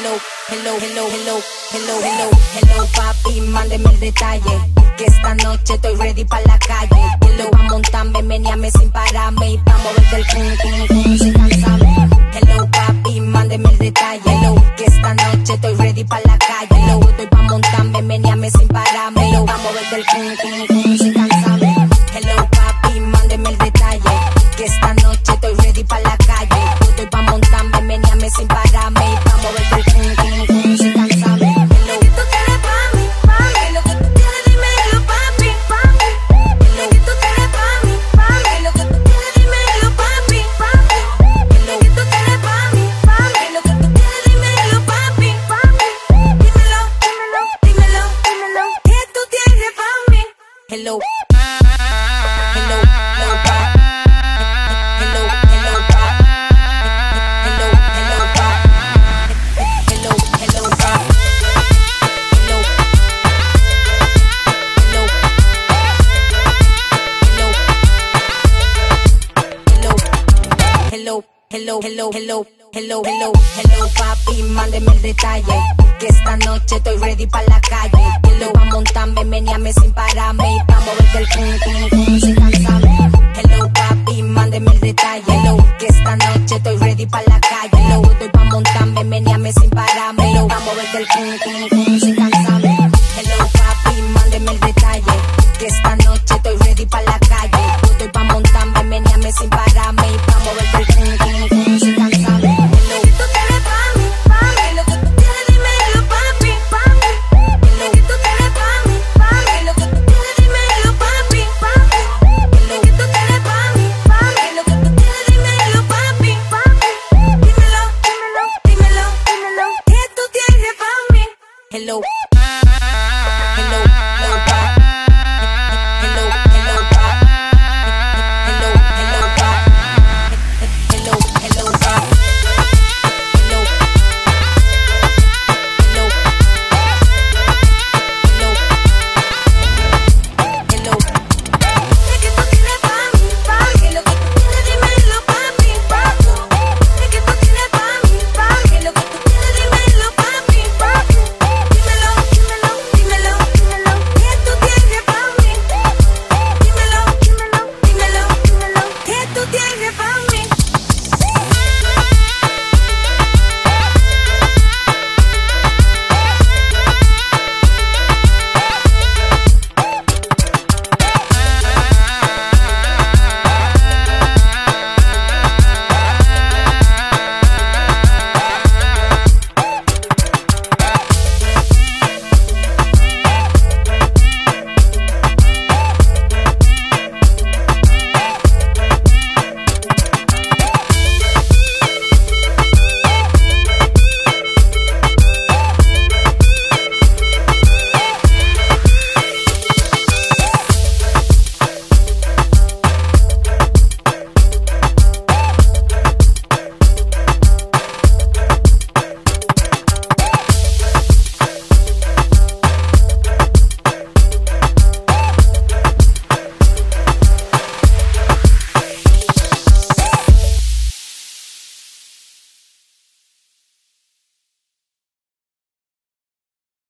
hello, papi, mándeme el detalle, que esta noche estoy ready pa' la calle. Hello, pa' montarme, meneame sin pararme y pa' moverte el cum sin cansarme. Hello, papi, mándeme el detalle, hello, que esta noche estoy ready pa' la calle. Hello, estoy pa' montarme, meneame sin pararme, hello, pa' moverte el cum sin cansarme. Hello, papi, mándeme el detalle, que esta noche estoy ready pa' la calle. Estoy pa' montarme, meneame sin pararme y pa' moverte el cum sin cansarme. Hello, lo que tú tienes pa' mí, lo que tú tienes, dímelo, papi, lo que tú tienes pa' mí, lo que tú tienes, dímelo, papi, lo que tú tienes pa' mí, lo que tú tienes, dímelo, papi, dímelo, que tú tienes pa' mí. Hello, hello, hello, hello, papi, mándeme el detalle, que esta noche estoy ready pa' la calle. Hello, pa' montarme, meneame sin pararme y pa' moverte el cum sin cansarme. Hello, papi, mándeme el detalle, hello, que esta noche estoy ready pa' la calle. Hello, estoy pa' montarme, meneame sin pararme, hello, pa' moverte el cum sin cansarme. Hello, papi, mándeme el detalle, que esta noche estoy ready pa' la calle. Estoy pa' montarme, meneame sin pararme y pa' moverte el cum sin cansarme. Hello, tú tienes pa' mí, lo que tú tienes, dímelo, papi, lo que tú tienes pa' mí, lo que tú tienes, dímelo, papi, lo que tú tienes pa' mí, lo que tú tienes, dímelo, papi, dímelo, que tú tienes pa' mí. Hello.